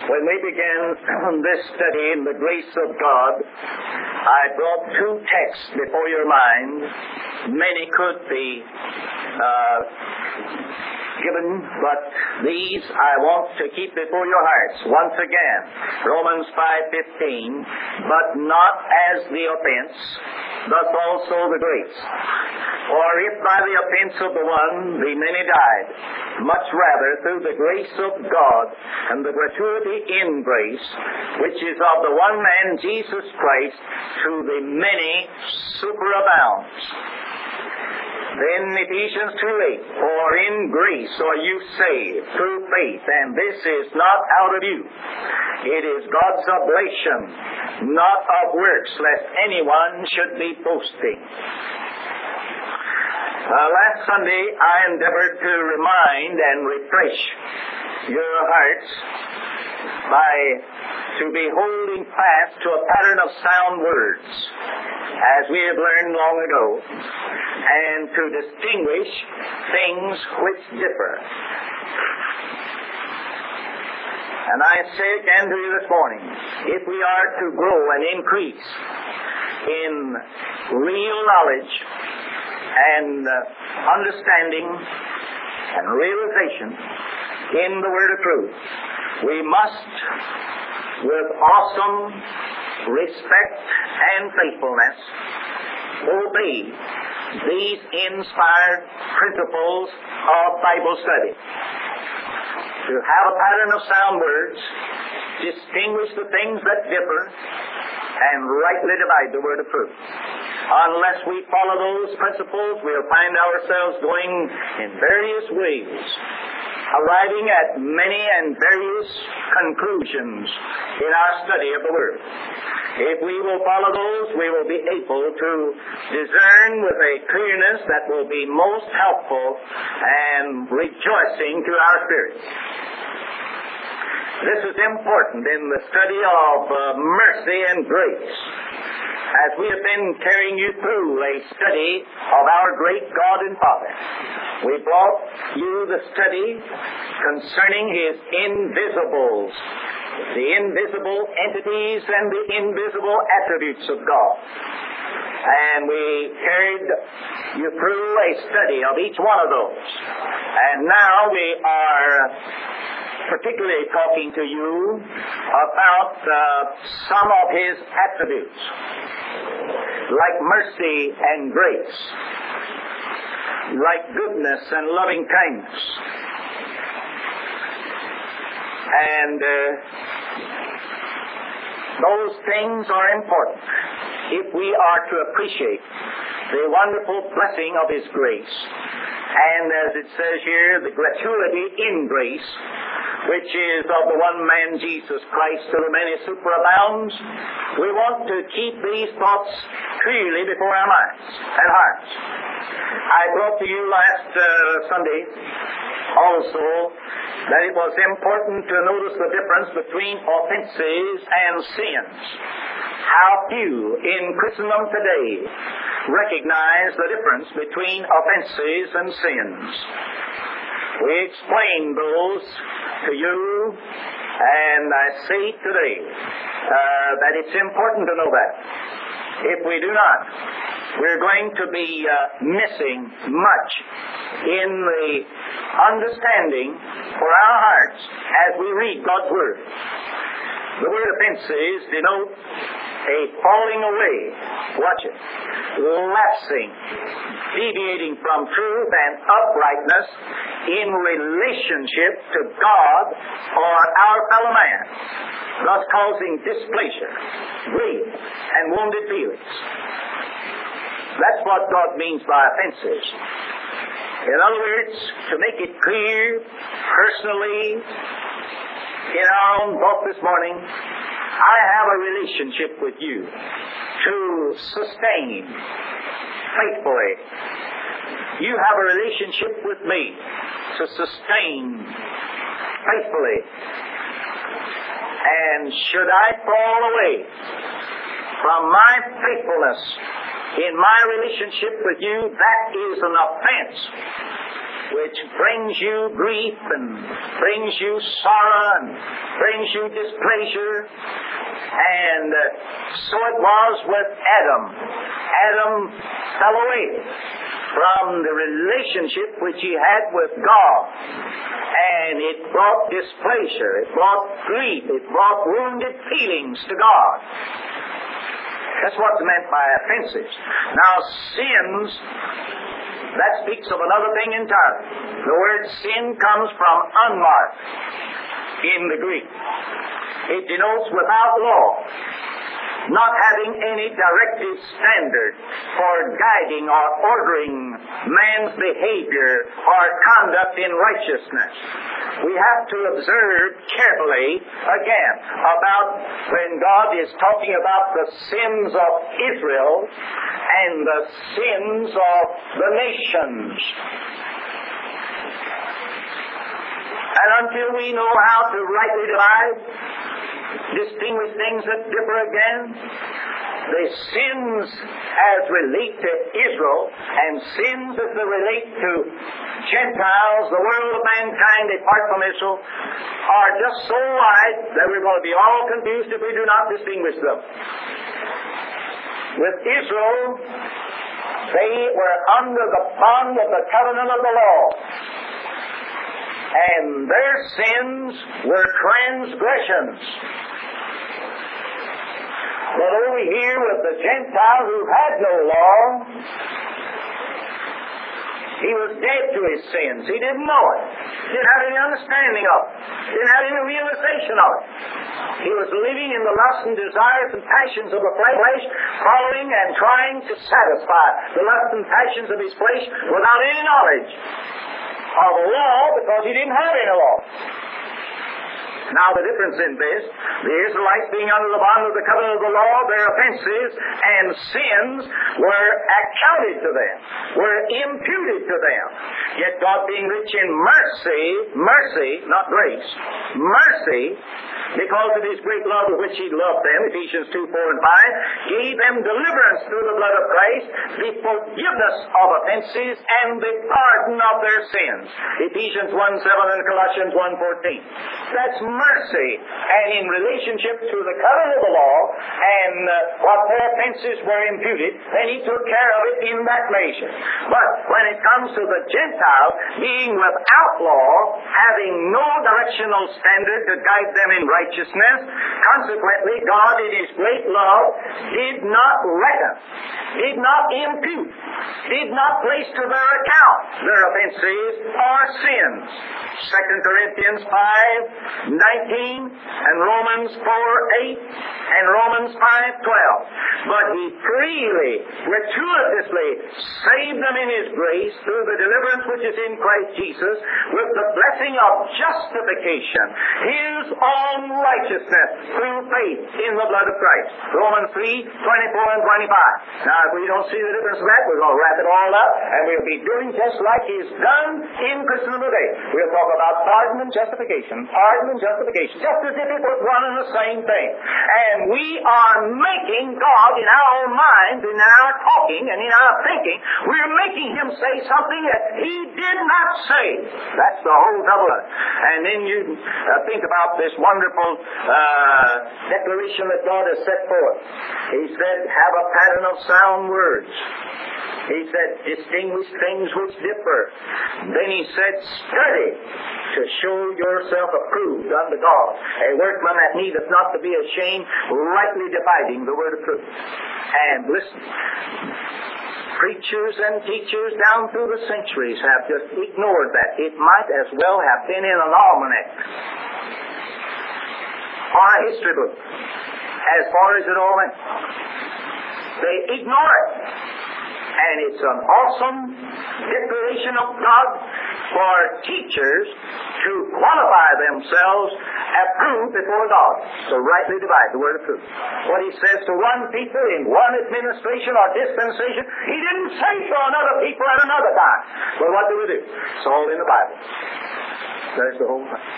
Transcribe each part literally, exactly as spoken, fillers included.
When we began this study in the grace of God, I brought two texts before your mind. Many could be uh, given, but these I want to keep before your hearts. Once again, Romans five fifteen, but not as the offense, thus also the grace. For if by the offense of the one the many died, much rather through the grace of God and the gratuity in grace, which is of the one man Jesus Christ, to the many superabounds. Then Ephesians two eight, for in grace are you saved through faith, and this is not out of you. It is God's oblation, not of works, lest anyone should be boasting. Uh, last Sunday I endeavored to remind and refresh your hearts by to be holding fast to a pattern of sound words, as we have learned long ago, and to distinguish things which differ. And I say again to you this morning, if we are to grow and increase in real knowledge and uh, understanding and realization in the Word of truth, we must, with awesome respect and faithfulness, obey these inspired principles of Bible study. To have a pattern of sound words, distinguish the things that differ, and rightly divide the word of truth. Unless we follow those principles, we'll find ourselves going in various ways, arriving at many and various conclusions in our study of the Word. If we will follow those, we will be able to discern with a clearness that will be most helpful and rejoicing to our spirits. This is important in the study of uh, mercy and grace. As we have been carrying you through a study of our great God and Father, we brought you the study concerning His invisibles, the invisible entities and the invisible attributes of God. And we carried you through a study of each one of those. And now we are particularly talking to you about uh, some of His attributes, like mercy and grace, like goodness and loving kindness. And uh, those things are important if we are to appreciate the wonderful blessing of His grace. And as it says here, the gratuity in grace, which is of the one man Jesus Christ, to the many superabounds. We want to keep these thoughts clearly before our minds and hearts. I brought to you last uh, Sunday also that it was important to notice the difference between offenses and sins. How few in Christendom today recognize the difference between offenses and sins. We explained those to you, and I say today uh, that it's important to know that. If we do not, we're going to be uh, missing much in the understanding for our hearts as we read God's Word. The word offenses denote a falling away, watch it, lapsing, deviating from truth and uprightness in relationship to God or our fellow man, thus causing displeasure, grief, and wounded feelings. That's what God means by offenses. In other words, to make it clear, personally, in our own book this morning, I have a relationship with you to sustain faithfully. You have a relationship with me to sustain faithfully. And should I fall away from my faithfulness in my relationship with you, that is an offense which brings you grief and brings you sorrow and brings you displeasure. And uh, so it was with Adam. Adam fell away from the relationship which he had with God. And it brought displeasure, it brought grief, it brought wounded feelings to God. That's what's meant by offenses. Now, sins, that speaks of another thing entirely. The word sin comes from unmarked in the Greek. It denotes without law, not having any directive standard for guiding or ordering man's behavior or conduct in righteousness. We have to observe carefully, again, about when God is talking about the sins of Israel and the sins of the nations. And until we know how to rightly divide, distinguish things that differ again, the sins as relate to Israel and sins as they relate to Gentiles, the world of mankind apart from Israel, are just so wide that we're going to be all confused if we do not distinguish them. With Israel, they were under the bond of the covenant of the law, and their sins were transgressions. But over here with the Gentile who had no law, he was dead to his sins. He didn't know it. Didn't have any understanding of it. Didn't have any realization of it. He was living in the lusts and desires and passions of the flesh, following and trying to satisfy the lusts and passions of his flesh without any knowledge of law, because he didn't have any law. Now the difference in this, the Israelites being under the bond of the covenant of the law, their offenses and sins were accounted to them, were imputed to them. Yet God, being rich in mercy, mercy, not grace, mercy, because of His great love with which He loved them, Ephesians two, four, and five, gave them deliverance through the blood of Christ, the forgiveness of offenses, and the pardon of their sins. Ephesians one, seven, and Colossians one, fourteen. That's mercy, and in relationship to the covenant of the law, and uh, what their offenses were imputed, then He took care of it in that measure. But when it comes to the Gentile being without law, having no directional standard to guide them in righteousness, consequently, God in His great love did not reckon, did not impute, did not place to their account their offenses or sins. Second Corinthians five, nineteen, and Romans four, eight, and Romans five, twelve. But He freely, gratuitously saved them in His grace through the deliverance which is in Christ Jesus, with the blessing of justification, His own righteousness through faith in the blood of Christ. Romans three, twenty-four and twenty-five. Now, if we don't see the difference of that, we're going to wrap it all up, and we'll be doing just like He's done in Christendom today. We'll talk about pardon and justification, pardon and justification, just as if it was one and the same thing. And we are making God in our own minds, in our talking, and in our thinking, we're making Him say something that He did not say. That's the whole trouble. And then you uh, think about this wonderful uh, declaration that God has set forth. He said, have a pattern of sound words. He said, distinguish things which differ. Then He said, study to show yourself approved unto God, a workman that needeth not to be ashamed, rightly dividing the word of truth. And listen, preachers and teachers down through the centuries have just ignored that. It might as well have been in an almanac or a history book, as far as it all went. They ignore it. And it's an awesome declaration of God for teachers to qualify themselves approved before God, to rightly divide the word of truth. What He says to one people in one administration or dispensation, He didn't say to another people at another time. Well, what do we do? It's all in the Bible. There's the whole thing.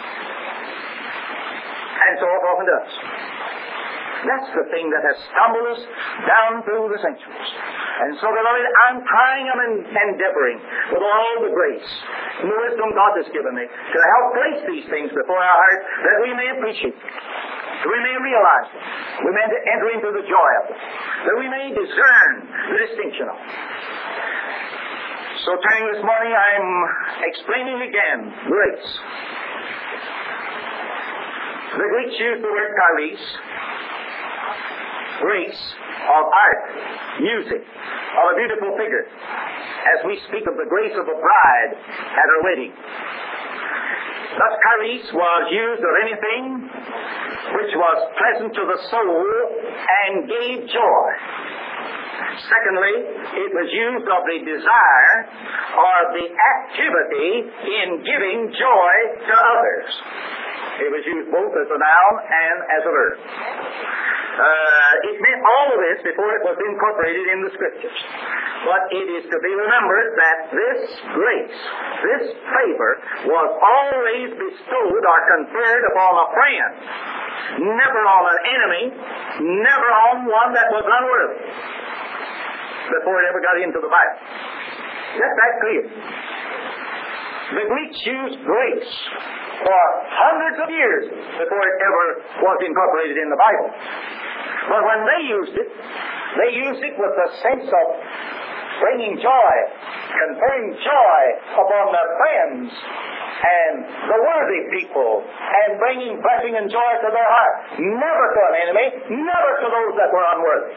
And so it often does. That's the thing that has stumbled us down through the centuries. And so, beloved, I'm trying and endeavoring with all the grace and the wisdom God has given me to help place these things before our hearts that we may appreciate them, that we may realize them, we may enter into the joy of them, that we may discern the distinction of them. So turning this morning, I'm explaining again grace. The Greeks used the word charis, grace of art, music, of a beautiful figure, as we speak of the grace of a bride at her wedding. Thus, charis was used of anything which was pleasant to the soul and gave joy. Secondly, it was used of the desire or the activity in giving joy to others. It was used both as a noun and as a verb. Uh, it meant all of this before it was incorporated in the Scriptures. But it is to be remembered that this grace, this favor, was always bestowed or conferred upon a friend, never on an enemy, never on one that was unworthy, before it ever got into the Bible. Let that clear. The Greeks used grace for hundreds of years before it ever was incorporated in the Bible. But when they used it, they used it with the sense of bringing joy, conferring joy upon their friends and the worthy people, and bringing blessing and joy to their heart. Never to an enemy, never to those that were unworthy.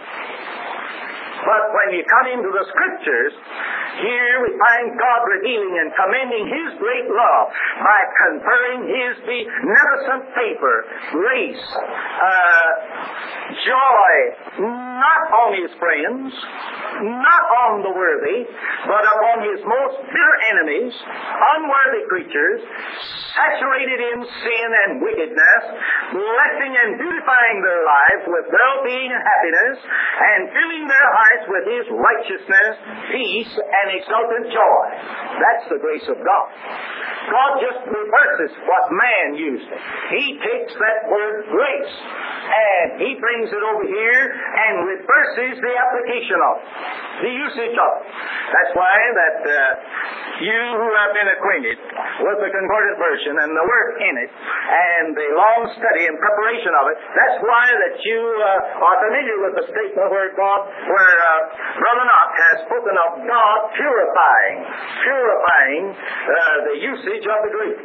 But when you come into the Scriptures, here we find God revealing and commending His great love by conferring His beneficent favor, grace, uh, joy, not on His friends, not on the worthy, but upon His most bitter enemies, unworthy creatures, saturated in sin and wickedness, blessing and beautifying their lives with well-being and happiness, and filling their hearts with His righteousness, peace, and exultant joy. That's the grace of God. God just reverses what man used it. He takes that word grace and He brings it over here and reverses the application of it, the usage of it. That's why that uh, you who have been acquainted with the Concordant Version and the work in it and the long study and preparation of it, that's why that you uh, are familiar with the statement where God, where uh, Brother Knox has spoken of God purifying, purifying uh, the usage of the Greek.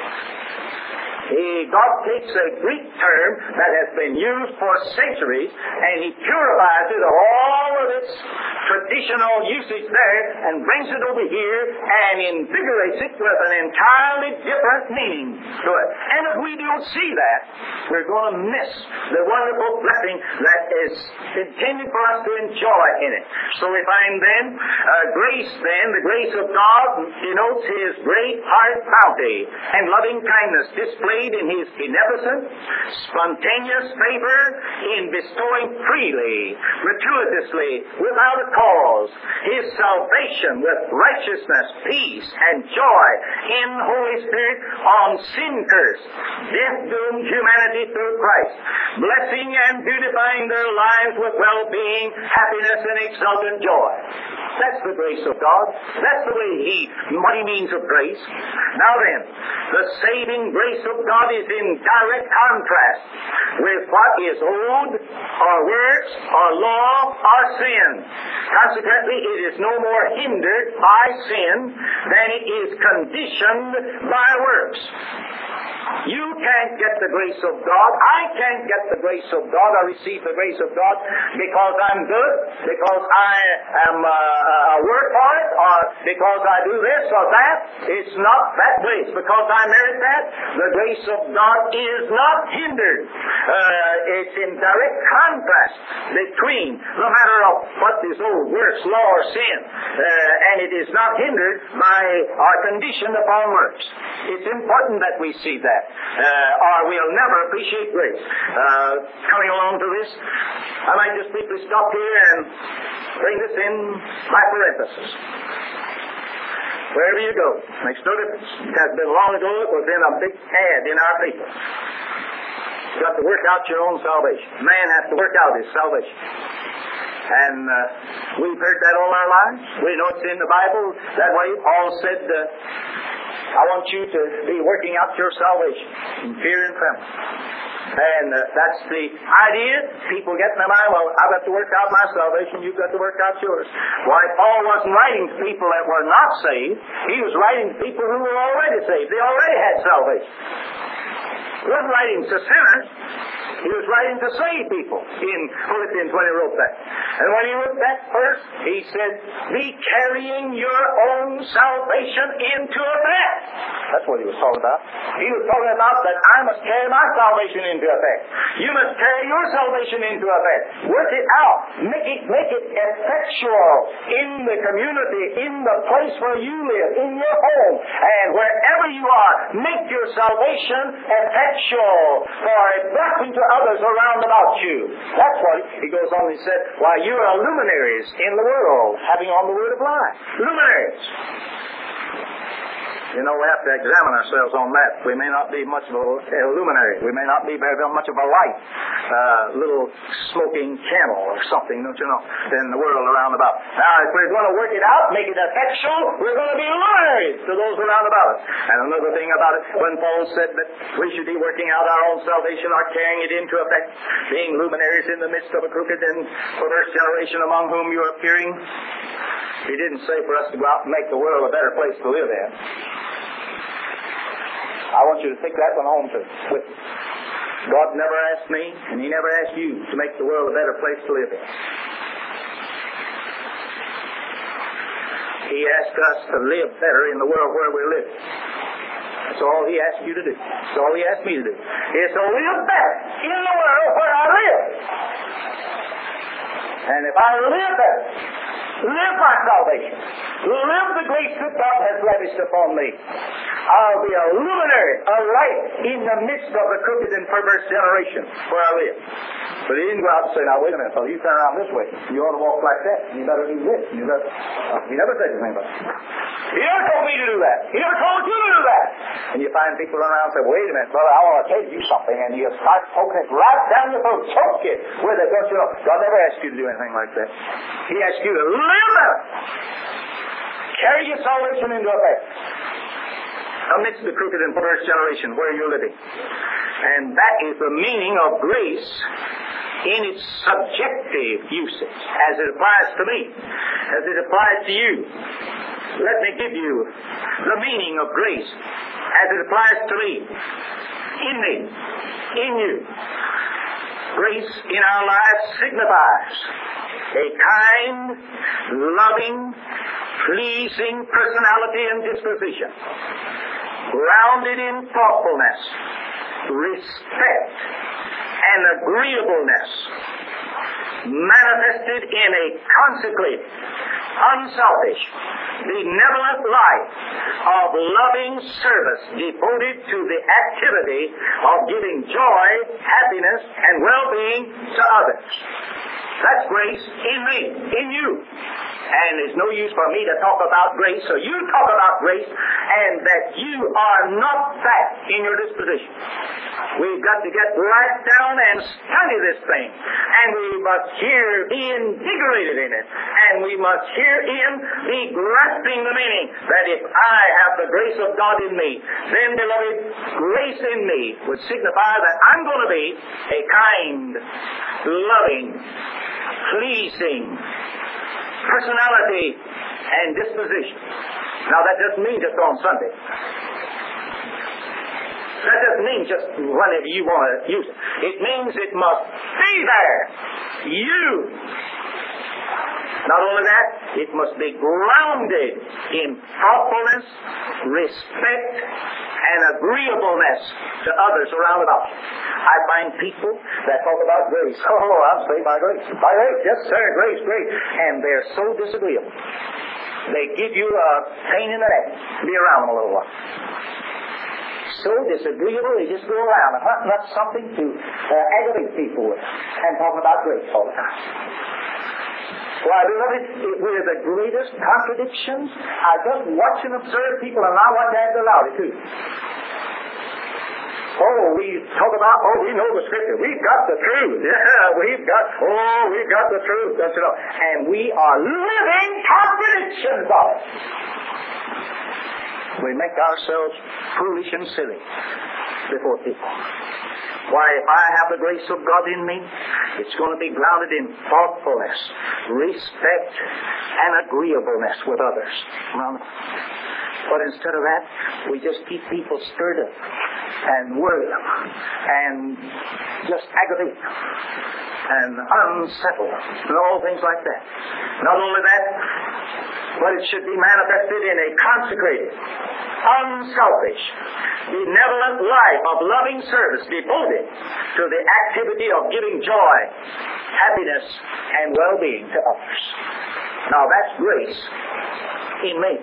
He, God takes a Greek term that has been used for centuries and He purifies it of all of its traditional usage there and brings it over here and invigorates it with an entirely different meaning to it. And if we don't see that, we're going to miss the wonderful blessing that is intended for us to enjoy in it. So we find then, uh, grace then, the grace of God denotes His great heart bounty and loving kindness displayed in His beneficent, spontaneous favor in bestowing freely, gratuitously, without a cause, His salvation with righteousness, peace, and joy in the Holy Spirit on sin-cursed, death-doomed humanity through Christ, blessing and beautifying their lives with well-being, happiness, and exultant joy. That's the grace of God. That's the way He, what He means of grace. Now then, the saving grace of God is in direct contrast with what is owed, or works, or law, or sin. Consequently, it is no more hindered by sin than it is conditioned by works. You can't get the grace of God. I can't get the grace of God or receive the grace of God because I'm good, because I am uh, work for it, or because I do this or that. It's not that grace. Because I merit that, the grace of God is not hindered. Uh, it's in direct contrast between the matter of what is owed, works, law, or sin. Uh, and it is not hindered by our condition upon works. It's important that we see that. Uh, or we'll never appreciate grace. Uh, coming along to this, I might just briefly stop here and bring this in by parenthesis. Wherever you go, makes no difference. It has been long ago, it was in a big ad in our paper. You've got to work out your own salvation. Man has to work out his salvation. And uh, we've heard that all our lives. We know it's in the Bible that way. Paul said, uh, I want you to be working out your salvation in fear and trembling. And uh, that's the idea. People get in their mind, well, I've got to work out my salvation, you've got to work out yours. Why, Paul wasn't writing to people that were not saved. He was writing to people who were already saved. They already had salvation. He wasn't writing to sinners. He was writing to save people. In Philippians when he wrote that. And when he wrote that verse, he said, be carrying your own salvation into effect. That's what he was talking about. He was talking about that I must carry my salvation into effect. You must carry your salvation into effect. Work it out. Make it, make it effectual in the community, in the place where you live, in your home, and wherever you are. Make your salvation effectual for a blessing to others around about you. That's what he goes on and said, why, you are luminaries in the world, having on the word of life. Luminaries. You know, we have to examine ourselves on that. We may not be much of a luminary. We may not be very much of a light, uh, little smoking candle or something, don't you know, in the world around about. Now, if we're going to work it out, make it effectual, we're going to be luminaries to those around about us. And another thing about it, when Paul said that we should be working out our own salvation or carrying it into effect, being luminaries in the midst of a crooked and perverse generation among whom you are appearing, he didn't say for us to go out and make the world a better place to live in. I want you to take that one home to, with you. God never asked me, and He never asked you to make the world a better place to live in. He asked us to live better in the world where we're living. That's all He asked you to do. That's all He asked me to do. Is to live better in the world where I live. And if I live better, live my salvation, live the grace that God has lavished upon me, I'll be a luminary, a light in the midst of the crooked and perverse generation where I live. But he didn't go out and say, now wait a minute, fellow, you turn around this way. You ought to walk like that. You better do this. You better... Uh, he never said anything about it. He never told me to do that. He never told you to do that. And you find people run around and say, wait a minute, brother, I want to tell you something. And you start poking it right down your throat. Choke it with it. Don't you know? God never asked you to do anything like that. He asked you to live better. Carry your salvation into effect amidst the crooked and perverse generation where you're living. And that is the meaning of grace in its subjective usage, as it applies to me, as it applies to you. Let me give you the meaning of grace as it applies to me, in me, in you. Grace in our lives signifies a kind, loving, pleasing personality and disposition, grounded in thoughtfulness, respect, and agreeableness, manifested in a consecrated, unselfish, benevolent life of loving service devoted to the activity of giving joy, happiness, and well-being to others. That's grace in me, in you. And there's no use for me to talk about grace, so you talk about grace, and that you are not that in your disposition. We've got to get right down and study this thing. And we must here be invigorated in it. And we must herein be grasping the meaning that if I have the grace of God in me, then, beloved, grace in me would signify that I'm going to be a kind, loving, pleasing personality and disposition. Now, that doesn't mean just on Sunday. That doesn't mean just whenever you want to use it. It means it must be there. You. Not only that, it must be grounded in thoughtfulness, respect, and agreeableness to others around about you. I find people that talk about grace. Oh, I'm saved by grace. By grace, yes, sir, grace, grace. And they're so disagreeable. They give you a pain in the neck to be around them a little while. So disagreeable, they just go around and hunting up something to uh, aggravate people with and talking about grace all the time. Why, beloved, we're the greatest contradictions. I just watch and observe people, and I want to act aloud too. Oh, we talk about, oh, we know the Scripture. We've got the truth. Yeah, we've got, oh, we've got the truth. That's it all. And we are living contradictions of it. We make ourselves foolish and silly before people. Why, if I have the grace of God in me, it's going to be grounded in thoughtfulness, respect, and agreeableness with others. But instead of that, we just keep people stirred up and worry them and just aggravate them and unsettle them and all things like that. Not only that, but it should be manifested in a consecrated, unselfish, benevolent life of loving service devoted to the activity of giving joy, happiness, and well-being to others. Now that's grace in me.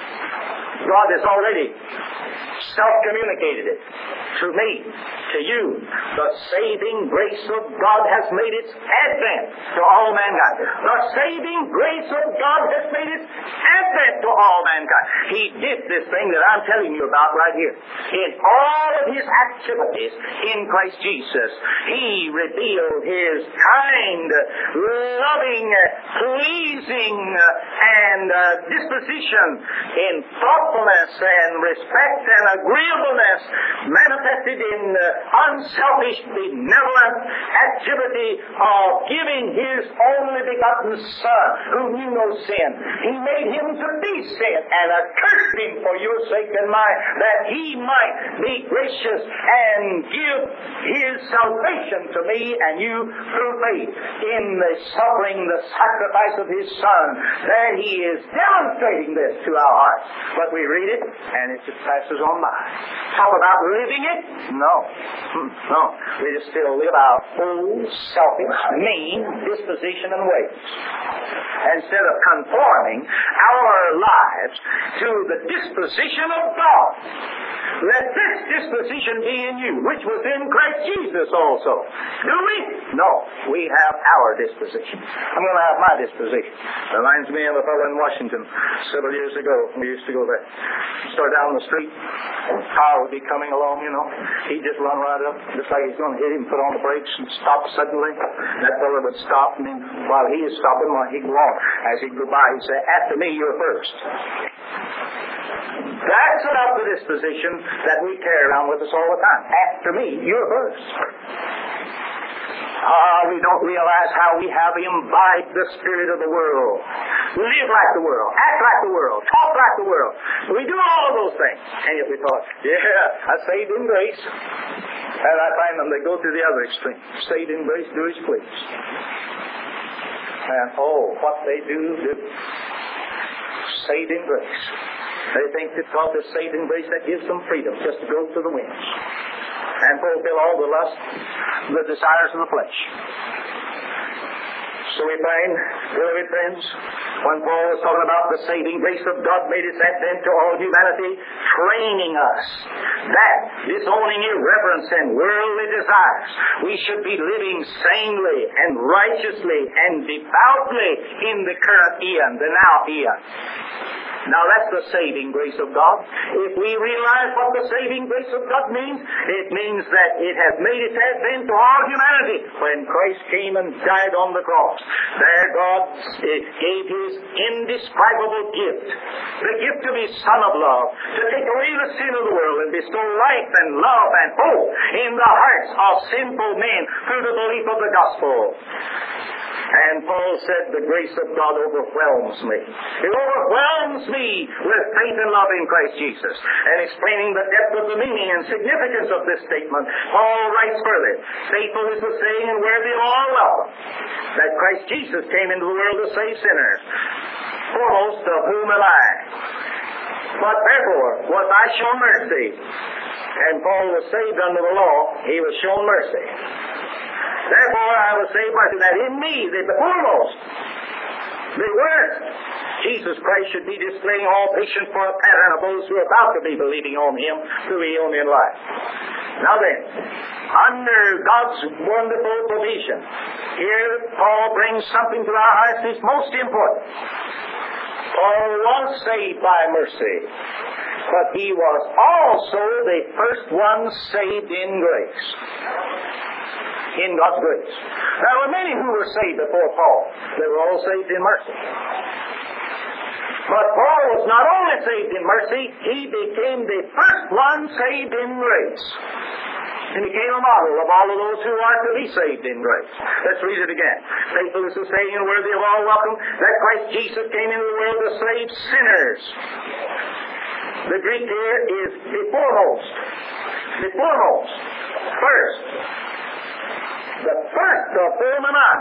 God has already self-communicated it to me, to you. The saving grace of God has made its advent to all mankind. The saving grace of God has made its advent to all mankind. He did this thing that I'm telling you about right here. In all of His activities in Christ Jesus, He revealed His kind, loving, pleasing, and uh, disposition in thoughtfulness and respect and agreeableness manifested in uh, unselfish, benevolent activity of giving His only begotten Son, who knew no sin. He made Him to be sin and accursed Him for your sake and mine, that He might be gracious and give His salvation to me and you through faith in the suffering, the sacrifice of His Son. That He is demonstrating this to our hearts. But we read it and it just passes on by. Talk about living it? No. No. We just still live our old, selfish, mean disposition and ways. Instead of conforming our lives to the disposition of God. Let this disposition be in you, which was in Christ Jesus also. Do we? No. We have our disposition. I'm going to have my disposition. Reminds me of a fellow in Washington several years ago. We used to go there. Start down the street. A car would be coming along, you know. He'd just run right up, just like he's going to hit him, put on the brakes and stop suddenly. That fellow would stop, and then while he is stopping, while he'd go on, as he'd go by, he'd say, "After me, you're first." That's about the disposition that we carry around with us all the time. After me, you're first. Ah, we don't realize how we have imbibed the spirit of the world. Live like the world. Act like the world. Talk like the world. We do all of those things. And yet we thought, yeah, I saved in grace. And I find them, they go to the other extreme. Saved in grace, do as please. And oh, what they do, do. Saved in grace. They think that God is saved in grace, that gives them freedom just to go to the winds and fulfill all the lust, the desires of the flesh. So we find, beloved friends, when Paul was talking about the saving grace of God made its advent to all humanity, training us that, disowning irreverence and worldly desires, we should be living sanely and righteously and devoutly in the current eon, the now eon. Now that's the saving grace of God. If we realize what the saving grace of God means, it means that it has made its advent to all humanity when Christ came and died on the cross. There God gave His indescribable gift, the gift of His Son of love, to take away the sin of the world and bestow life and love and hope in the hearts of sinful men through the belief of the gospel. And Paul said, the grace of God overwhelms me. It overwhelms me with faith and love in Christ Jesus. And explaining the depth of the meaning and significance of this statement, Paul writes further, faithful is the saying and worthy of all welcome, that Christ Jesus came into the world to save sinners, foremost of whom am I. But therefore was I shown mercy. And Paul was saved under the law, he was shown mercy. Therefore I was saved by that in me, the foremost, the worst, Jesus Christ should be displaying all patience for a pattern of those who are about to be believing on Him through Aeonian life. Now then, under God's wonderful provision, here Paul brings something to our hearts that's most important. Paul was saved by mercy. but he was also the first one saved in grace. In God's grace. There were many who were saved before Paul. They were all saved in mercy. But Paul was not only saved in mercy, he became the first one saved in grace. He became a model of all of those who are to be saved in grace. Let's read it again. Faithful is the saying and worthy of all welcome that Christ Jesus came into the world to save sinners. The Greek here is the foremost. The foremost. First. The first of Fulminant.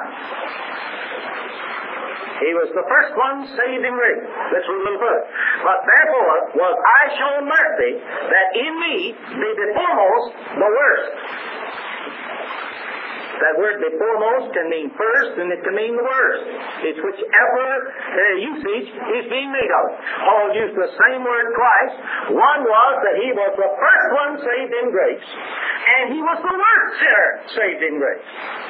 He was the first one saved in grace. Let's read a little further. But therefore was I shown mercy, that in me be the foremost, the worst. That word the foremost can mean first, and it can mean the worst. It's whichever uh, usage is being made of it. Paul used the same word twice. One was that he was the first one saved in grace, and he was the worst sinner saved in grace.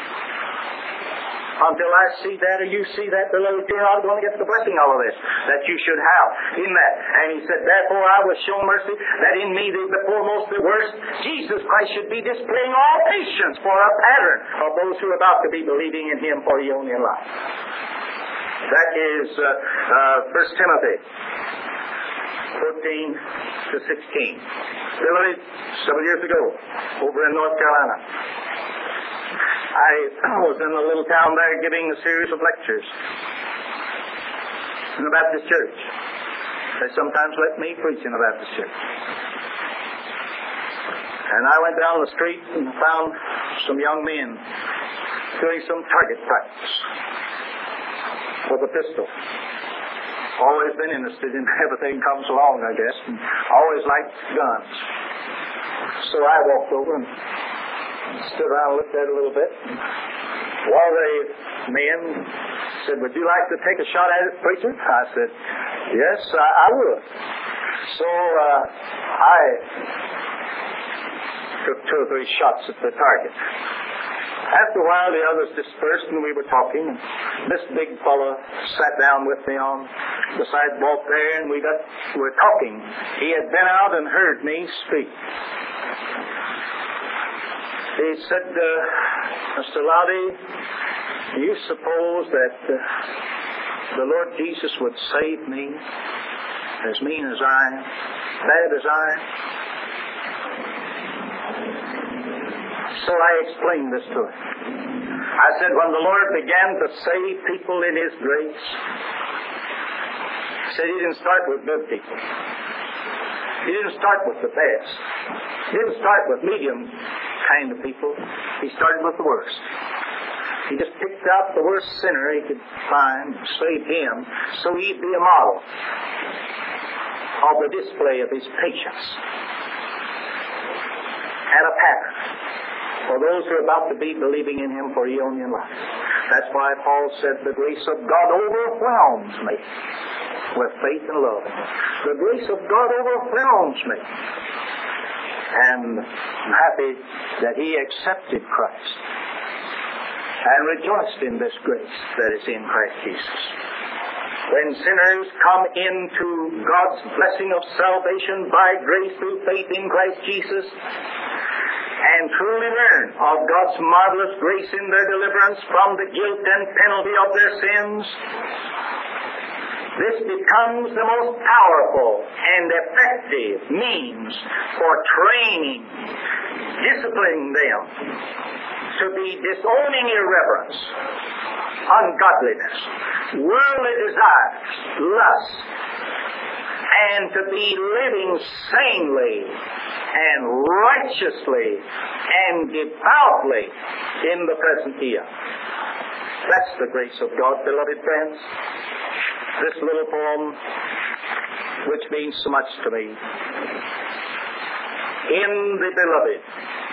Until I see that or you see that, beloved, you're not going to get the blessing of all of this that you should have in that. And he said, therefore I was shown mercy, that in me the, the foremost, the worst, Jesus Christ should be displaying all patience for a pattern of those who are about to be believing in Him for Aeonian life. That is uh, uh, First Timothy fourteen to sixteen. Beloved, several years ago, over in North Carolina, I was in a little town there giving a series of lectures in the Baptist church. They sometimes let me preach in the Baptist church. And I went down the street and found some young men doing some target practice with a pistol. Always been interested in everything comes along, I guess. And always liked guns. So I walked over and stood around and looked at it a little bit. One of the men said, would you like to take a shot at it, preacher? I said, yes, I, I would. So uh, I took two or three shots at the target. After a while, the others dispersed and we were talking. And this big fellow sat down with me on the sidewalk there, and we got we were talking. He had been out and heard me speak. He said, uh, Mister Lowdy, do you suppose that uh, the Lord Jesus would save me, as mean as I am, bad as I am? So I explained this to him. I said, when the Lord began to save people in His grace, He said He didn't start with good people. He didn't start with the best. He didn't start with medium kind of people. He started with the worst. He just picked out the worst sinner he could find, saved him, so he'd be a model of the display of His patience and a pattern for those who are about to be believing in Him for Aeonian life. That's why Paul said, the grace of God overwhelms me with faith and love. The grace of God overwhelms me. And I'm happy that he accepted Christ and rejoiced in this grace that is in Christ Jesus. When sinners come into God's blessing of salvation by grace through faith in Christ Jesus and truly learn of God's marvelous grace in their deliverance from the guilt and penalty of their sins, this becomes the most powerful and effective means for training, disciplining them to be disowning irreverence, ungodliness, worldly desires, lust, and to be living sanely and righteously and devoutly in the present year. That's the grace of God, beloved friends. This little poem, which means so much to me. In the beloved,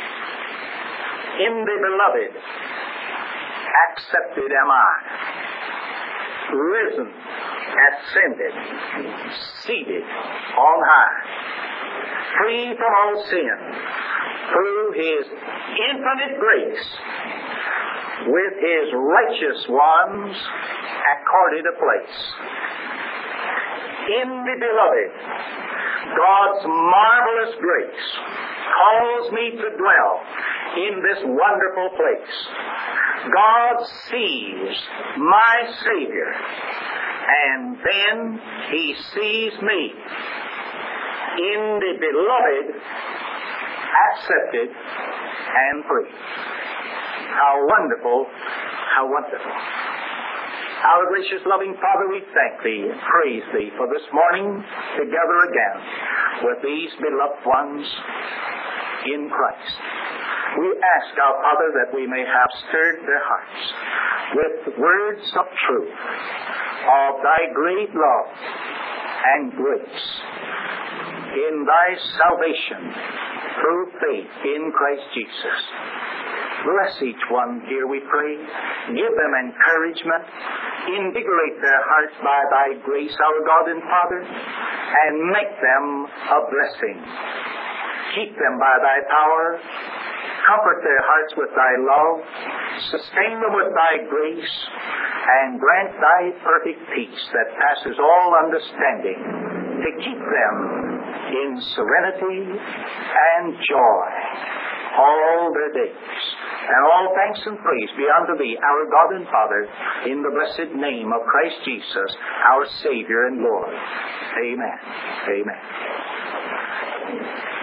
in the beloved, accepted am I, risen, ascended, seated on high, free from all sin, through His infinite grace, with His righteous ones accorded a place. In the beloved, God's marvelous grace calls me to dwell in this wonderful place. God sees my Savior, and then He sees me in the beloved, accepted, and free. How wonderful, how wonderful. Our gracious, loving Father, we thank Thee and praise Thee for this morning together again with these beloved ones in Christ. We ask, our Father, that we may have stirred their hearts with words of truth, of Thy great love and grace in Thy salvation through faith in Christ Jesus. Bless each one here, we pray. Give them encouragement. Invigorate their hearts by Thy grace, our God and Father, and make them a blessing. Keep them by Thy power. Comfort their hearts with Thy love. Sustain them with Thy grace. And grant Thy perfect peace that passes all understanding to keep them in serenity and joy all their days. And all thanks and praise be unto Thee, our God and Father, in the blessed name of Christ Jesus, our Savior and Lord. Amen. Amen.